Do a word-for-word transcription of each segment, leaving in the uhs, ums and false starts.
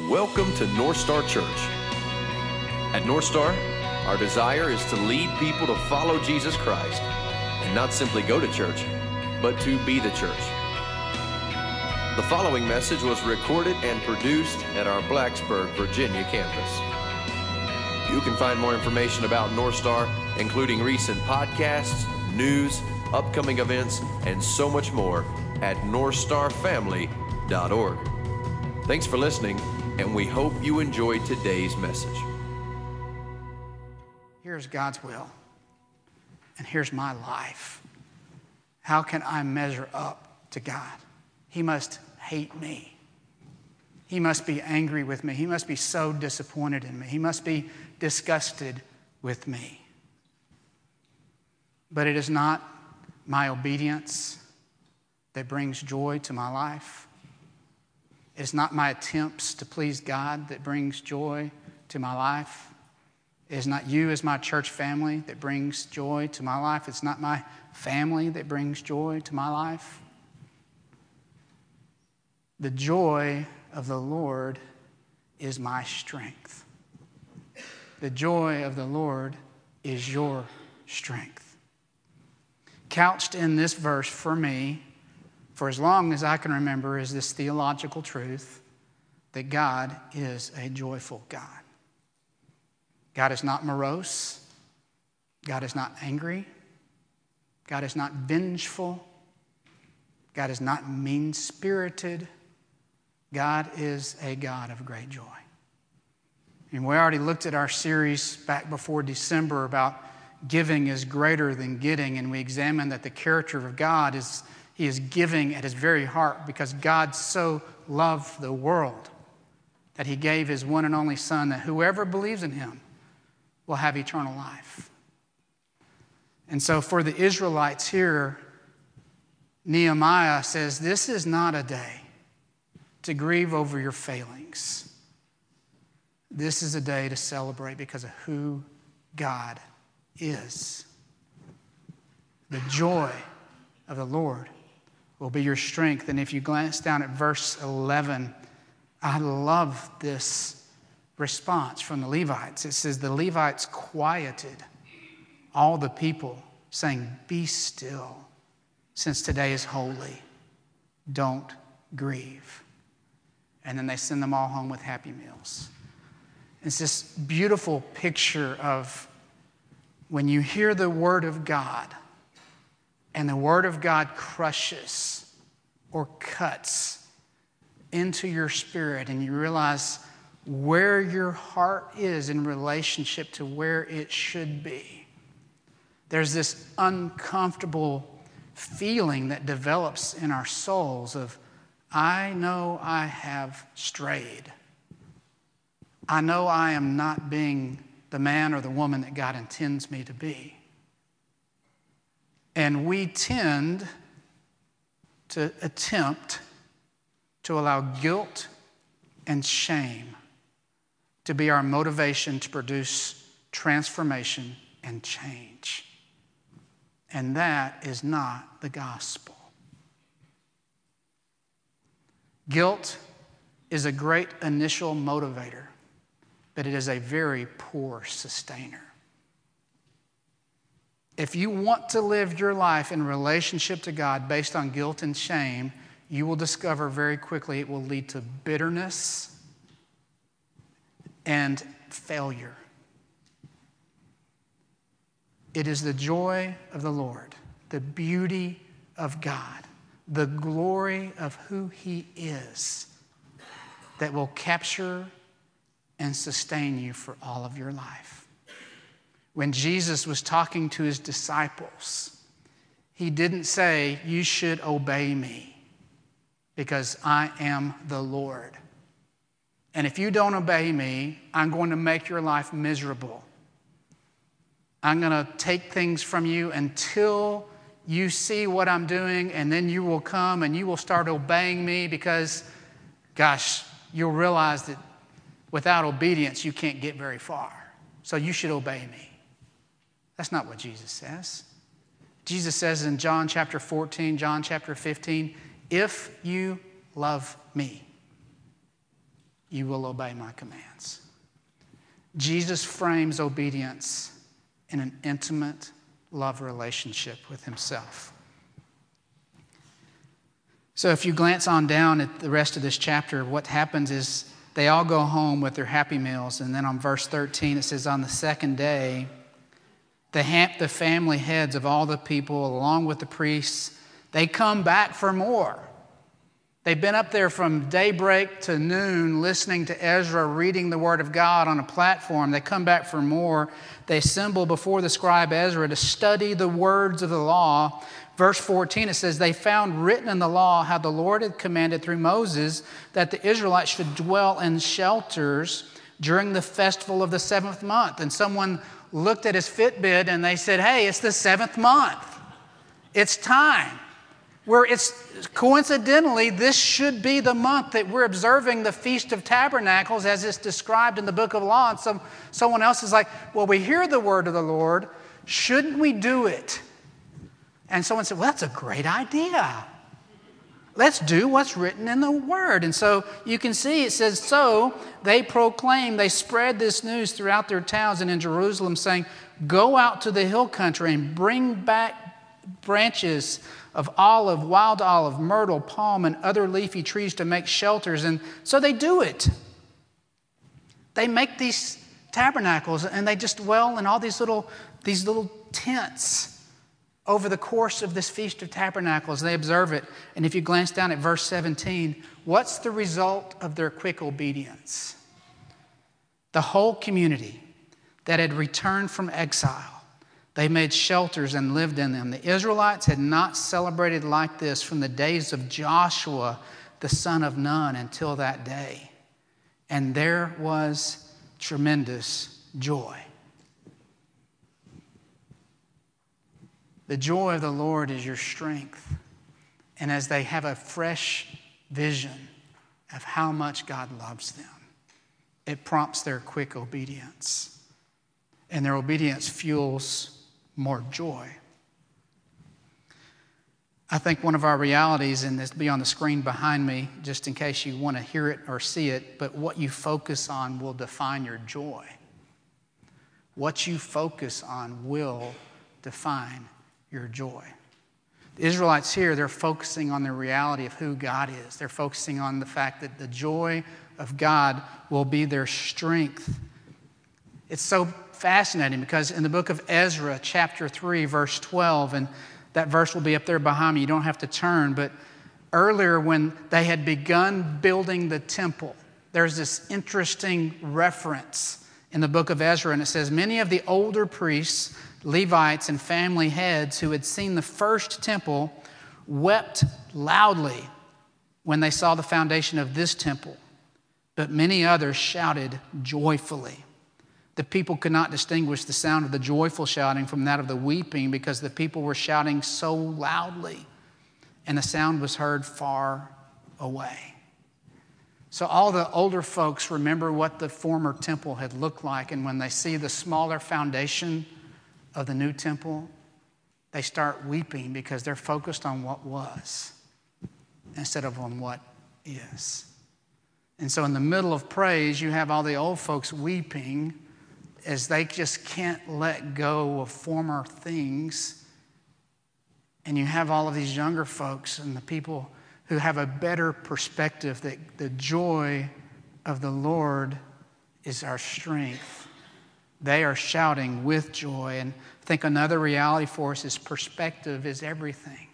welcome to North Star Church. At North Star, our desire is to lead people to follow Jesus Christ and not simply go to church, but to be the church. The following message was recorded and produced at our Blacksburg, Virginia campus. You can find more information about North Star, including recent podcasts, news, upcoming events, and so much more at north star family dot org. Thanks for listening, and we hope you enjoyed today's message. Here's God's will, and here's my life. How can I measure up to God? He must hate me. He must be angry with me. He must be so disappointed in me. He must be disgusted with me. But it is not my obedience that brings joy to my life. It's not my attempts to please God that brings joy to my life. It is not you as my church family that brings joy to my life. It's not my family that brings joy to my life. The joy of the Lord is my strength. The joy of the Lord is your strength. Couched in this verse for me, for as long as I can remember, is this theological truth that God is a joyful God. God is not morose. God is not angry. God is not vengeful. God is not mean-spirited. God is a God of great joy. And we already looked at our series back before December about giving is greater than getting, and we examined that the character of God is He is giving at his very heart, because God so loved the world that he gave his one and only Son, that whoever believes in him will have eternal life. And so for the Israelites here, Nehemiah says, this is not a day to grieve over your failings. This is a day to celebrate because of who God is. The joy of the Lord will be your strength. And if you glance down at verse eleven, I love this response from the Levites. It says, the Levites quieted all the people, saying, be still, since today is holy. Don't grieve. And then they send them all home with happy meals. It's this beautiful picture of when you hear the word of God, and the word of God crushes or cuts into your spirit, and you realize where your heart is in relationship to where it should be. There's this uncomfortable feeling that develops in our souls of, I know I have strayed. I know I am not being the man or the woman that God intends me to be. And we tend to attempt to allow guilt and shame to be our motivation to produce transformation and change. And that is not the gospel. Guilt is a great initial motivator, but it is a very poor sustainer. If you want to live your life in relationship to God based on guilt and shame, you will discover very quickly it will lead to bitterness and failure. It is the joy of the Lord, the beauty of God, the glory of who He is that will capture and sustain you for all of your life. When Jesus was talking to his disciples, he didn't say, you should obey me because I am the Lord. And if you don't obey me, I'm going to make your life miserable. I'm going to take things from you until you see what I'm doing, and then you will come and you will start obeying me because, gosh, you'll realize that without obedience, you can't get very far. So you should obey me. That's not what Jesus says. Jesus says in John chapter fourteen, John chapter fifteen, if you love me, you will obey my commands. Jesus frames obedience in an intimate love relationship with himself. So if you glance on down at the rest of this chapter, what happens is they all go home with their happy meals. And then on verse thirteen, it says, on the second day, the, ha- the family heads of all the people, along with the priests, they come back for more. They've been up there from daybreak to noon listening to Ezra reading the Word of God on a platform. They come back for more. They assemble before the scribe Ezra to study the words of the law. Verse fourteen, it says, they found written in the law how the Lord had commanded through Moses that the Israelites should dwell in shelters during the festival of the seventh month. And someone looked at his Fitbit and they said, hey, it's the seventh month. It's time. Where it's coincidentally, this should be the month that we're observing the Feast of Tabernacles as it's described in the book of law. And some, someone else is like, well, we hear the word of the Lord. Shouldn't we do it? And someone said, well, that's a great idea. Let's do what's written in the word. And so you can see it says, so they proclaim, they spread this news throughout their towns and in Jerusalem, saying, go out to the hill country and bring back branches of olive, wild olive, myrtle, palm, and other leafy trees to make shelters. And so they do it. They make these tabernacles and they just dwell in all these little, these little tents over the course of this Feast of Tabernacles. They observe it. And if you glance down at verse seventeen, what's the result of their quick obedience? The whole community that had returned from exile, they made shelters and lived in them. The Israelites had not celebrated like this from the days of Joshua, the son of Nun, until that day. And there was tremendous joy. The joy of the Lord is your strength. And as they have a fresh vision of how much God loves them, it prompts their quick obedience. And their obedience fuels more joy. I think one of our realities, and this will be on the screen behind me, just in case you want to hear it or see it, but what you focus on will define your joy. What you focus on will define your joy. The Israelites here, they're focusing on the reality of who God is. They're focusing on the fact that the joy of God will be their strength. It's so fascinating because in the book of Ezra, chapter three, verse twelve, and that verse will be up there behind me. You don't have to turn, but earlier when they had begun building the temple, there's this interesting reference in the book of Ezra, and it says, many of the older priests, Levites, and family heads who had seen the first temple wept loudly when they saw the foundation of this temple, but many others shouted joyfully. The people could not distinguish the sound of the joyful shouting from that of the weeping because the people were shouting so loudly and the sound was heard far away. So all the older folks remember what the former temple had looked like, and when they see the smaller foundation of the new temple, they start weeping because they're focused on what was instead of on what is. And so in the middle of praise, you have all the old folks weeping as they just can't let go of former things. And you have all of these younger folks and the people who have a better perspective that the joy of the Lord is our strength. They are shouting with joy. And I think another reality for us is perspective is everything.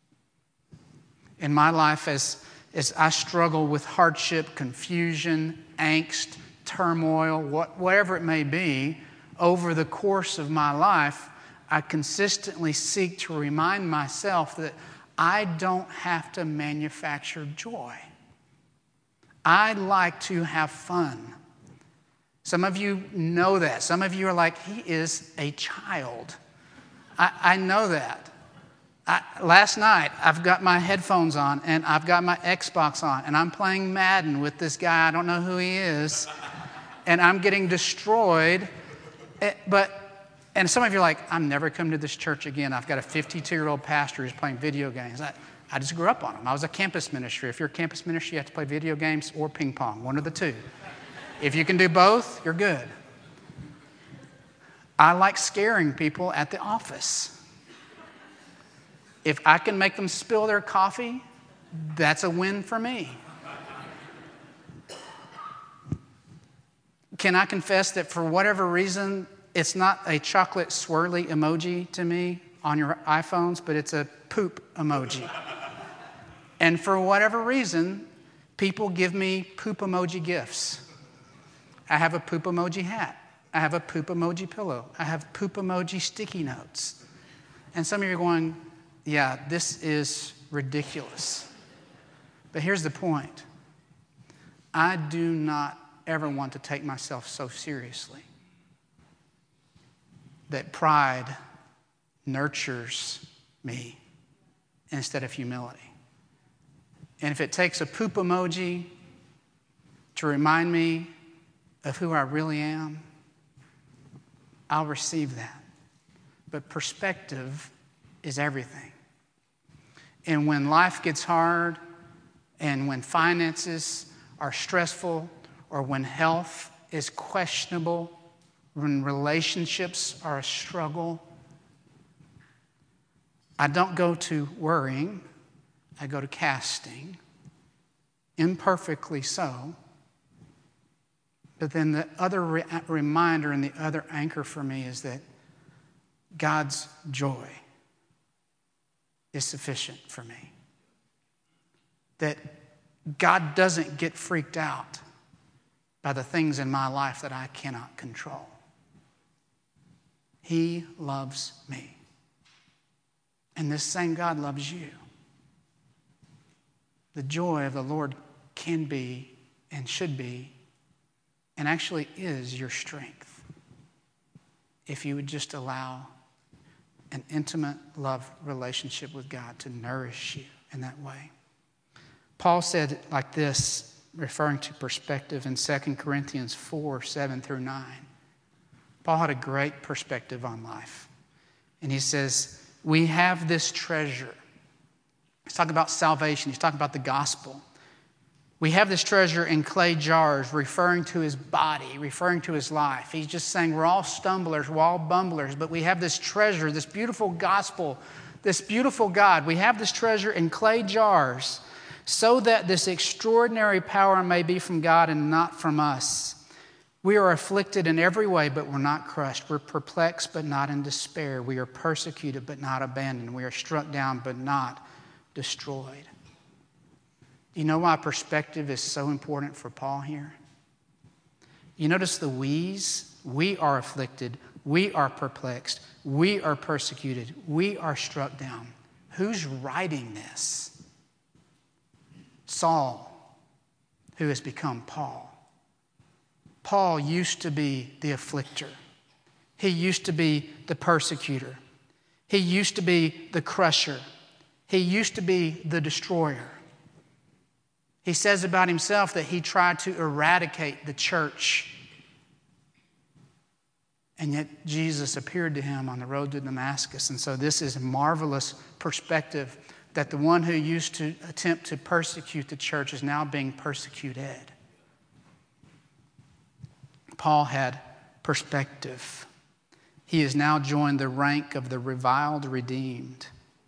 In my life, as, as I struggle with hardship, confusion, angst, turmoil, what, whatever it may be, over the course of my life, I consistently seek to remind myself that I don't have to manufacture joy. I like to have fun. Some of you know that. Some of you are like, he is a child. I, I know that. I, last night, I've got my headphones on and I've got my Xbox on and I'm playing Madden with this guy. I don't know who he is. And I'm getting destroyed. But, and some of you are like, I'm never coming to this church again. I've got a fifty-two-year-old pastor who's playing video games. I, I just grew up on them. I was a campus ministry. If you're a campus ministry, you have to play video games or ping pong, one of the two. If you can do both, you're good. I like scaring people at the office. If I can make them spill their coffee, that's a win for me. Can I confess that for whatever reason, it's not a chocolate swirly emoji to me on your iPhones, but it's a poop emoji. And for whatever reason, people give me poop emoji gifts. I have a poop emoji hat. I have a poop emoji pillow. I have poop emoji sticky notes. And some of you are going, yeah, this is ridiculous. But here's the point. I do not ever want to take myself so seriously that pride nurtures me instead of humility. And if it takes a poop emoji to remind me of who I really am, I'll receive that. But perspective is everything. And when life gets hard, and when finances are stressful, or when health is questionable, when relationships are a struggle, I don't go to worrying, I go to casting, imperfectly so. But then the other re- reminder and the other anchor for me is that God's joy is sufficient for me. That God doesn't get freaked out by the things in my life that I cannot control. He loves me. And this same God loves you. The joy of the Lord can be and should be and actually is your strength if you would just allow an intimate love relationship with God to nourish you in that way. Paul said it like this, referring to perspective in Second Corinthians four, seven through nine. Paul had a great perspective on life. And he says, we have this treasure. He's talking about salvation. He's talking about the gospel. We have this treasure in clay jars, referring to his body, referring to his life. He's just saying we're all stumblers, we're all bumblers, but we have this treasure, this beautiful gospel, this beautiful God. We have this treasure in clay jars so that this extraordinary power may be from God and not from us. We are afflicted in every way, but we're not crushed. We're perplexed, but not in despair. We are persecuted, but not abandoned. We are struck down, but not destroyed. Do you know why perspective is so important for Paul here? You notice the we's? We are afflicted. We are perplexed. We are persecuted. We are struck down. Who's writing this? Saul, who has become Paul. Paul used to be the afflictor. He used to be the persecutor. He used to be the crusher. He used to be the destroyer. He says about himself that he tried to eradicate the church. And yet Jesus appeared to him on the road to Damascus. And so this is a marvelous perspective that the one who used to attempt to persecute the church is now being persecuted. Paul had perspective. He has now joined the rank of the reviled redeemed.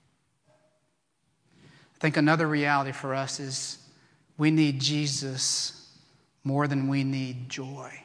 I think another reality for us is we need Jesus more than we need joy.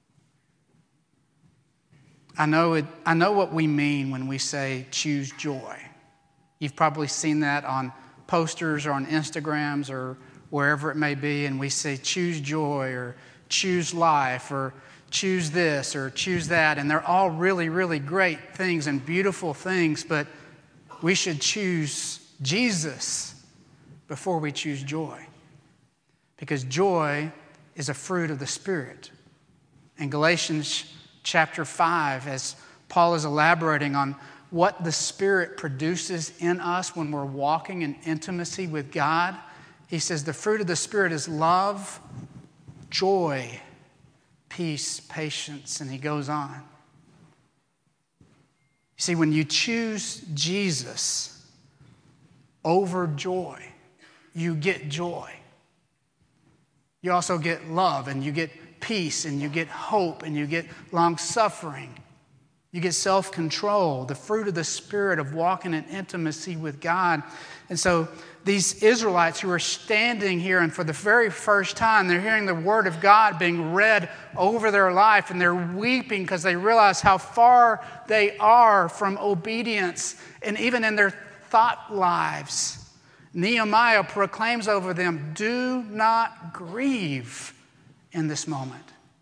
I know it, I know what we mean when we say choose joy. You've probably seen that on posters or on Instagrams or wherever it may be, and we say choose joy or choose life or choose this or choose that, and they're all really, really great things and beautiful things, but we should choose Jesus before we choose joy. Because joy is a fruit of the Spirit. In Galatians chapter five, as Paul is elaborating on what the Spirit produces in us when we're walking in intimacy with God, he says the fruit of the Spirit is love, joy, peace, patience, and he goes on. You see, when you choose Jesus overjoy. You get joy. You also get love, and you get peace, and you get hope, and you get long-suffering. You get self-control, the fruit of the Spirit of walking in intimacy with God. And so these Israelites who are standing here, and for the very first time, they're hearing the Word of God being read over their life, and they're weeping because they realize how far they are from obedience, and even in their thought lives. Nehemiah proclaims over them, do not grieve in this moment.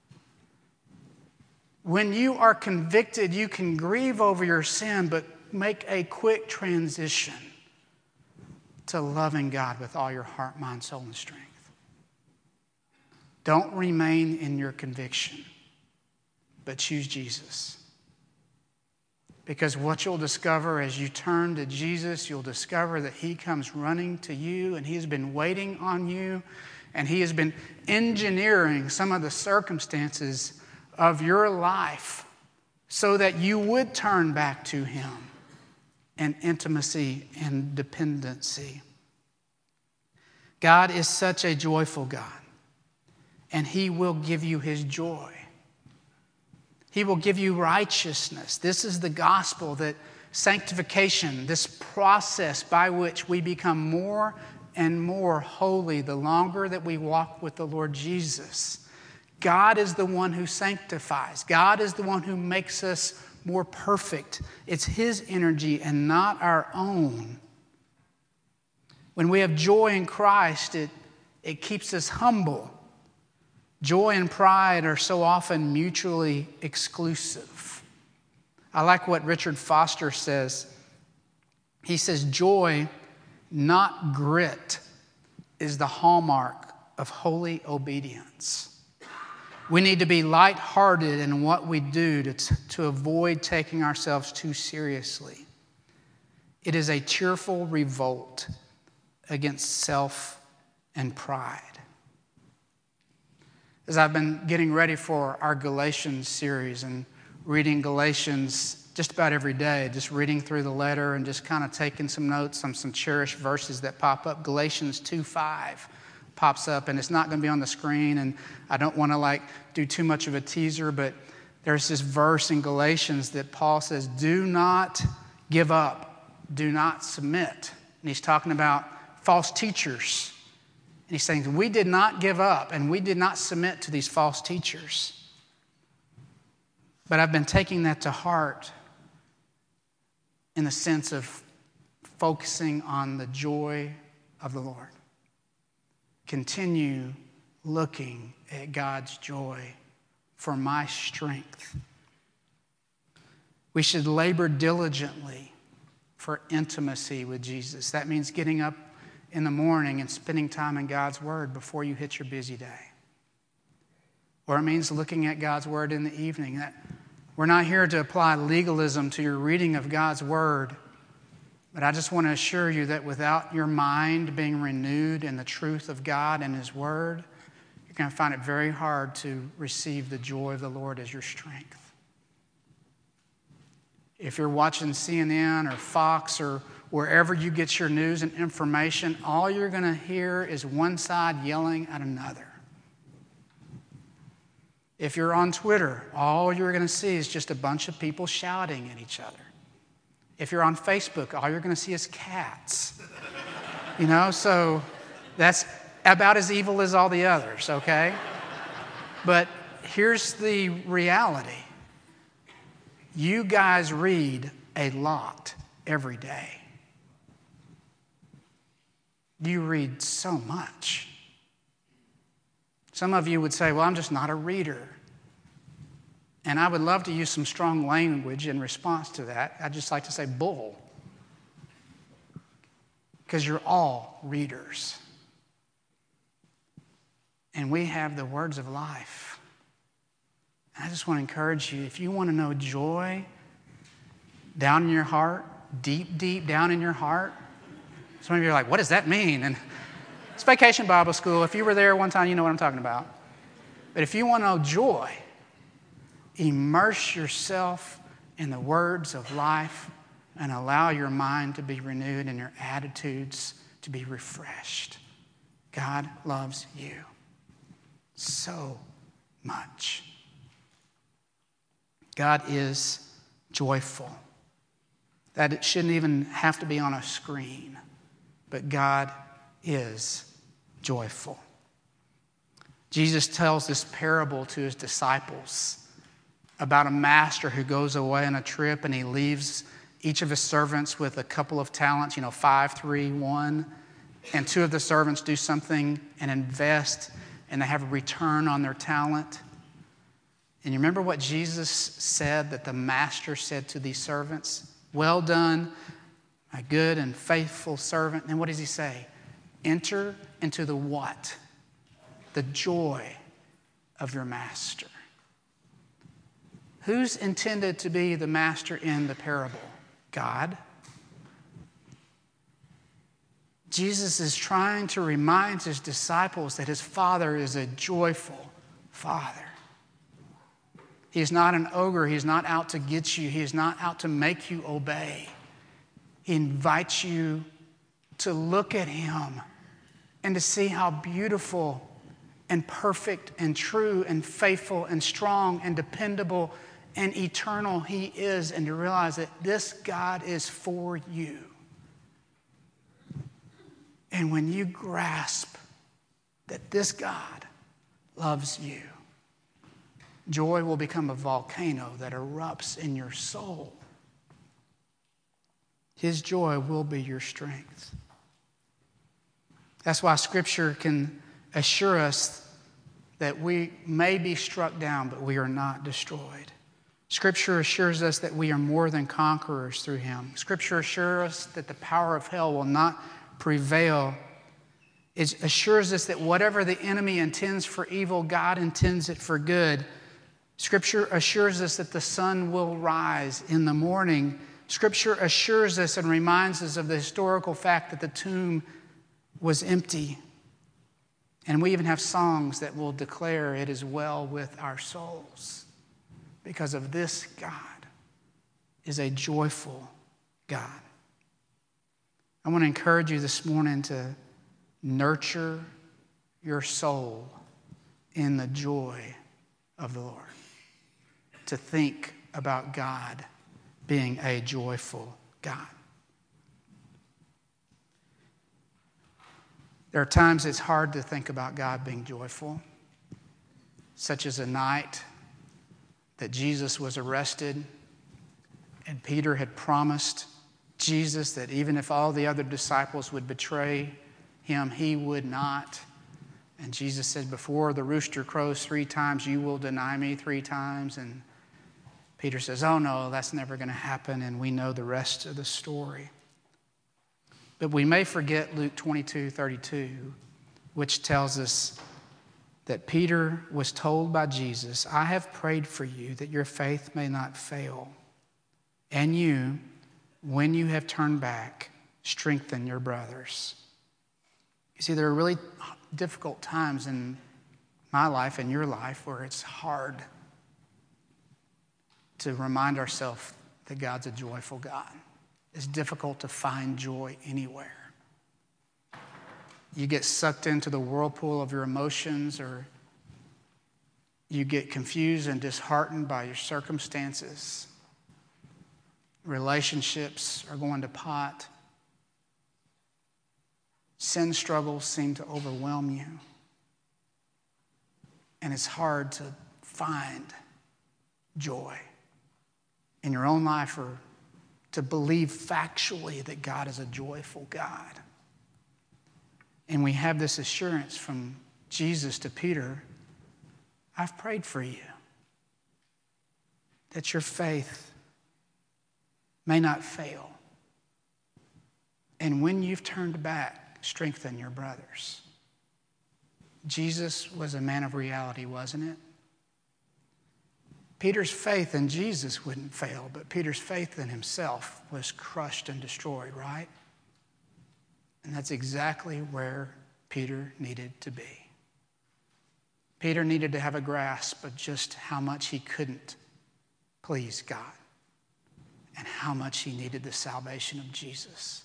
When you are convicted, you can grieve over your sin, but make a quick transition to loving God with all your heart, mind, soul, and strength. Don't remain in your conviction, but choose Jesus. Because what you'll discover as you turn to Jesus, you'll discover that He comes running to you, and He has been waiting on you, and He has been engineering some of the circumstances of your life so that you would turn back to Him in intimacy and dependency. God is such a joyful God, and He will give you His joy. He will give you righteousness. This is the gospel, that sanctification, this process by which we become more and more holy the longer that we walk with the Lord Jesus. God is the one who sanctifies. God is the one who makes us more perfect. It's His energy and not our own. When we have joy in Christ, it, it keeps us humble. Joy and pride are so often mutually exclusive. I like what Richard Foster says. He says, joy, not grit, is the hallmark of holy obedience. We need to be lighthearted in what we do to, to avoid taking ourselves too seriously. It is a cheerful revolt against self and pride. As I've been getting ready for our Galatians series and reading Galatians just about every day, just reading through the letter and just kind of taking some notes on some cherished verses that pop up, Galatians two five. Pops up, and it's not going to be on the screen, and I don't want to like do too much of a teaser, but there's this verse in Galatians that Paul says, do not give up, do not submit. And he's talking about false teachers. And he's saying, we did not give up, and we did not submit to these false teachers. But I've been taking that to heart in the sense of focusing on the joy of the Lord. Continue looking at God's joy for my strength. We should labor diligently for intimacy with Jesus. That means getting up in the morning and spending time in God's Word before you hit your busy day. Or it means looking at God's Word in the evening. That we're not here to apply legalism to your reading of God's Word. But I just want to assure you that without your mind being renewed in the truth of God and His Word, you're going to find it very hard to receive the joy of the Lord as your strength. If you're watching C N N or Fox or wherever you get your news and information, all you're going to hear is one side yelling at another. If you're on Twitter, all you're going to see is just a bunch of people shouting at each other. If you're on Facebook, all you're going to see is cats. You know, so that's about as evil as all the others, okay? But here's the reality. You guys read a lot every day. You read so much. Some of you would say, well, I'm just not a reader. And I would love to use some strong language in response to that. I'd just like to say bull. Because you're all readers. And we have the words of life. And I just want to encourage you, if you want to know joy down in your heart, deep, deep down in your heart, some of you are like, what does that mean? And it's Vacation Bible School. If you were there one time, you know what I'm talking about. But if you want to know joy, immerse yourself in the words of life and allow your mind to be renewed and your attitudes to be refreshed. God loves you so much. God is joyful. That it shouldn't even have to be on a screen, but God is joyful. Jesus tells this parable to his disciples about a master who goes away on a trip and he leaves each of his servants with a couple of talents, you know, five, three, one, and two of the servants do something and invest and they have a return on their talent. And you remember what Jesus said that the master said to these servants? Well done, my good and faithful servant. And what does he say? Enter into the what? The joy of your master. Who's intended to be the master in the parable? God. Jesus is trying to remind his disciples that his Father is a joyful Father. He's not an ogre. He's not out to get you. He's not out to make you obey. He invites you to look at him and to see how beautiful and perfect and true and faithful and strong and dependable and eternal he is, and to realize that this God is for you. And when you grasp that this God loves you, joy will become a volcano that erupts in your soul. His joy will be your strength. That's why Scripture can assure us that we may be struck down, but we are not destroyed. Scripture assures us that we are more than conquerors through him. Scripture assures us that the power of hell will not prevail. It assures us that whatever the enemy intends for evil, God intends it for good. Scripture assures us that the sun will rise in the morning. Scripture assures us and reminds us of the historical fact that the tomb was empty. And we even have songs that will declare it is well with our souls. Because of this God is a joyful God. I want to encourage you this morning to nurture your soul in the joy of the Lord. To think about God being a joyful God. There are times it's hard to think about God being joyful, such as a night that Jesus was arrested and Peter had promised Jesus that even if all the other disciples would betray him, he would not. And Jesus said, before the rooster crows three times, you will deny me three times. And Peter says, oh no, that's never going to happen. And we know the rest of the story. But we may forget Luke twenty-two thirty-two, which tells us that Peter was told by Jesus, I have prayed for you that your faith may not fail. And you, when you have turned back, strengthen your brothers. You see, there are really difficult times in my life and your life where it's hard to remind ourselves that God's a joyful God. It's difficult to find joy anywhere. You get sucked into the whirlpool of your emotions, or you get confused and disheartened by your circumstances. Relationships are going to pot. Sin struggles seem to overwhelm you. And it's hard to find joy in your own life, or to believe factually that God is a joyful God. And we have this assurance from Jesus to Peter, I've prayed for you that your faith may not fail. And when you've turned back, strengthen your brothers. Jesus was a man of reality, wasn't it? Peter's faith in Jesus wouldn't fail, but Peter's faith in himself was crushed and destroyed, right? And that's exactly where Peter needed to be. Peter needed to have a grasp of just how much he couldn't please God. and how much he needed the salvation of Jesus.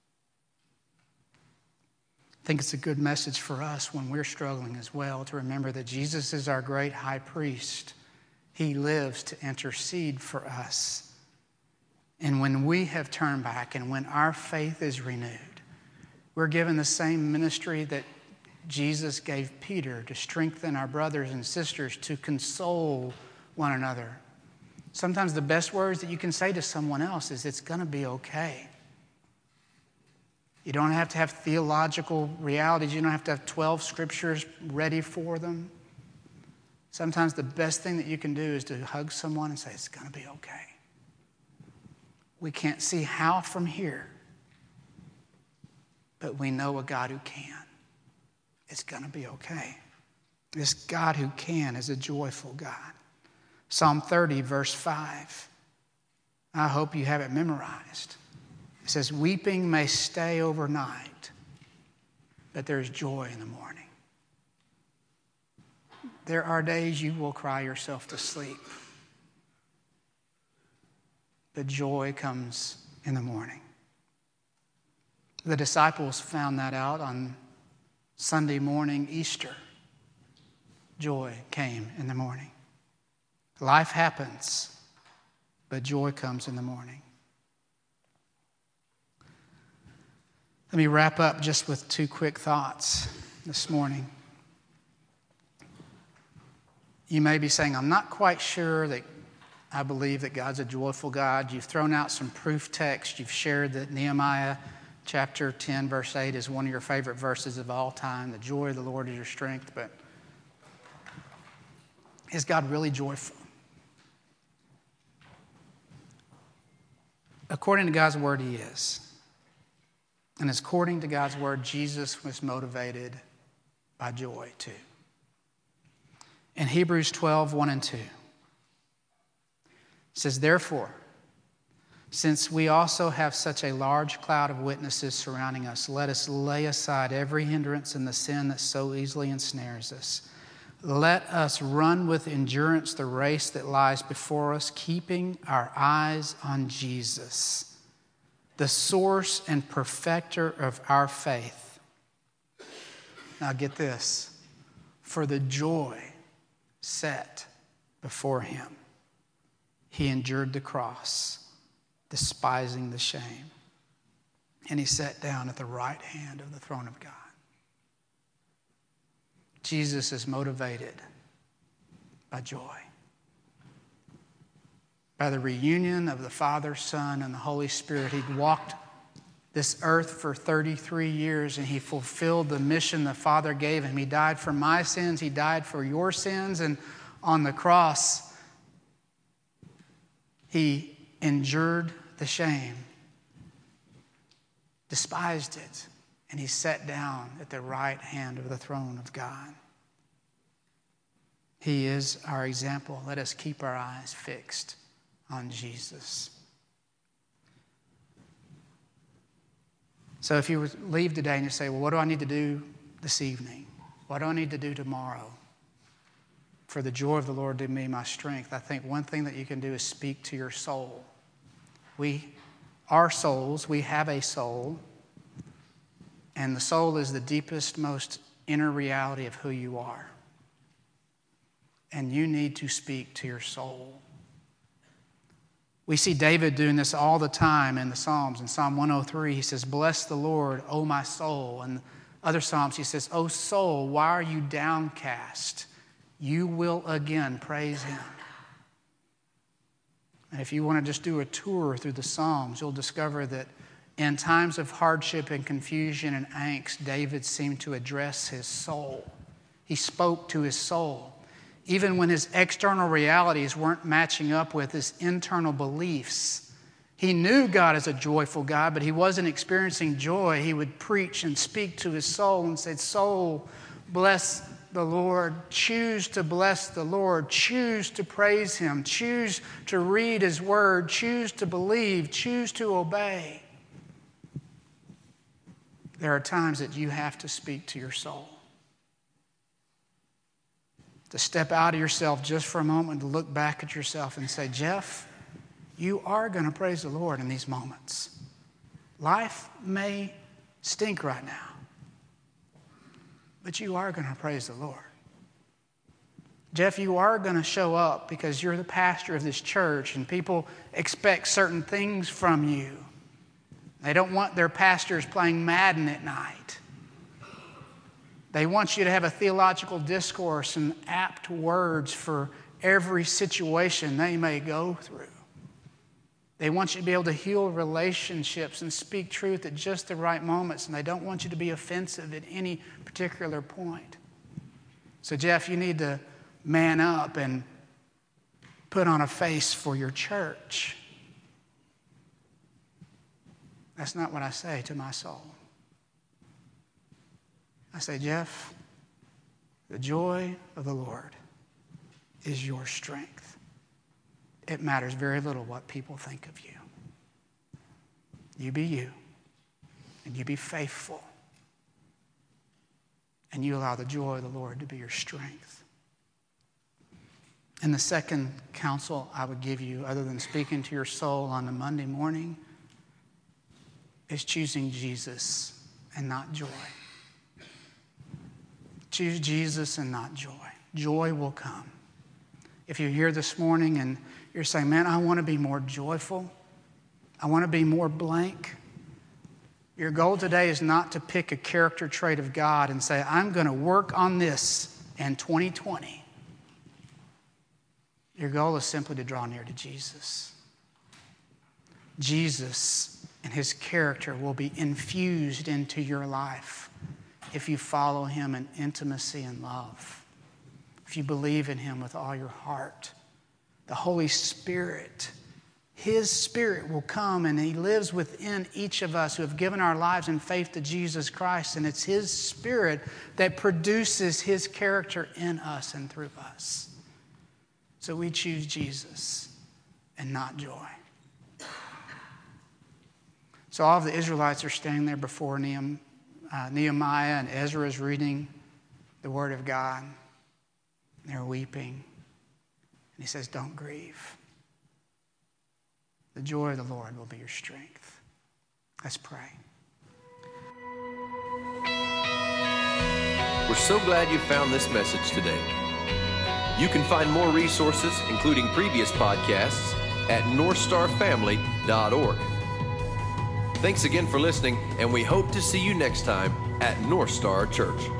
I think it's a good message for us when we're struggling as well to remember that Jesus is our great high priest. He lives to intercede for us. And when we have turned back and when our faith is renewed, we're given the same ministry that Jesus gave Peter to strengthen our brothers and sisters, to console one another. Sometimes the best words that you can say to someone else is, it's going to be okay. You don't have to have theological realities. You don't have to have twelve scriptures ready for them. Sometimes the best thing that you can do is to hug someone and say, it's going to be okay. We can't see how from here, but we know a God who can. It's going to be okay. This God who can is a joyful God. Psalm thirty, verse five. I hope you have it memorized. It says, weeping may stay overnight, but there's joy in the morning. There are days you will cry yourself to sleep, but joy comes in the morning. The disciples found that out on Sunday morning, Easter. Joy came in the morning. Life happens, but joy comes in the morning. Let me wrap up just with two quick thoughts this morning. You may be saying, I'm not quite sure that I believe that God's a joyful God. You've thrown out some proof text. You've shared that Nehemiah chapter ten, verse eight is one of your favorite verses of all time. The joy of the Lord is your strength. But is God really joyful? According to God's word, he is. And according to God's word, Jesus was motivated by joy too. In Hebrews twelve, one and two, it says, therefore, since we also have such a large cloud of witnesses surrounding us, let us lay aside every hindrance and the sin that so easily ensnares us. Let us run with endurance the race that lies before us, keeping our eyes on Jesus, the source and perfecter of our faith. Now get this. For the joy set before him, he endured the cross, despising the shame, and he sat down at the right hand of the throne of God. Jesus is motivated by joy, by the reunion of the Father, Son, and the Holy Spirit. He'd walked this earth for thirty-three years, and he fulfilled the mission the Father gave him. He died for my sins. He died for your sins. And on the cross, he endured the shame, despised it, and he sat down at the right hand of the throne of God. He is our example. Let us keep our eyes fixed on Jesus. So if you leave today and you say, well, what do I need to do this evening? What do I need to do tomorrow for the joy of the Lord to be my strength? I think one thing that you can do is speak to your soul. We, our souls, we have a soul, and the soul is the deepest, most inner reality of who you are. And you need to speak to your soul. We see David doing this all the time in the Psalms. In Psalm one oh three, he says, bless the Lord, O my soul. And other Psalms, he says, O soul, why are you downcast? You will again praise him. And if you want to just do a tour through the Psalms, you'll discover that in times of hardship and confusion and angst, David seemed to address his soul. He spoke to his soul. Even when his external realities weren't matching up with his internal beliefs. He knew God as a joyful God, but he wasn't experiencing joy. He would preach and speak to his soul and say, soul, bless the Lord. Choose to bless the Lord. Choose to praise him. Choose to read his word. Choose to believe. Choose to obey. There are times that you have to speak to your soul. To step out of yourself just for a moment, to look back at yourself and say, Jeff, you are going to praise the Lord in these moments. Life may stink right now, but you are going to praise the Lord. Jeff, you are going to show up because you're the pastor of this church and people expect certain things from you. They don't want their pastors playing Madden at night. They want you to have a theological discourse and apt words for every situation they may go through. They want you to be able to heal relationships and speak truth at just the right moments, and they don't want you to be offensive at any particular point. So, Jeff, you need to man up and put on a face for your church. That's not what I say to my soul. I say, Jeff, the joy of the Lord is your strength. It matters very little what people think of you. You be you, and you be faithful, and you allow the joy of the Lord to be your strength. And the second counsel I would give you, other than speaking to your soul on a Monday morning, is choosing Jesus and not joy. Choose Jesus and not joy. Joy will come. If you're here this morning and you're saying, man, I want to be more joyful. I want to be more blank. Your goal today is not to pick a character trait of God and say, I'm going to work on this in twenty twenty. Your goal is simply to draw near to Jesus. Jesus and his character will be infused into your life if you follow him in intimacy and love. If you believe in him with all your heart. The Holy Spirit, his Spirit will come and he lives within each of us who have given our lives in faith to Jesus Christ. And it's his Spirit that produces his character in us and through us. So we choose Jesus and not joy. So all of the Israelites are standing there before Nehemiah, uh, Nehemiah and Ezra is reading the Word of God. They're weeping. And he says, don't grieve. The joy of the Lord will be your strength. Let's pray. We're so glad you found this message today. You can find more resources, including previous podcasts, at north star family dot org. Thanks again for listening, and we hope to see you next time at North Star Church.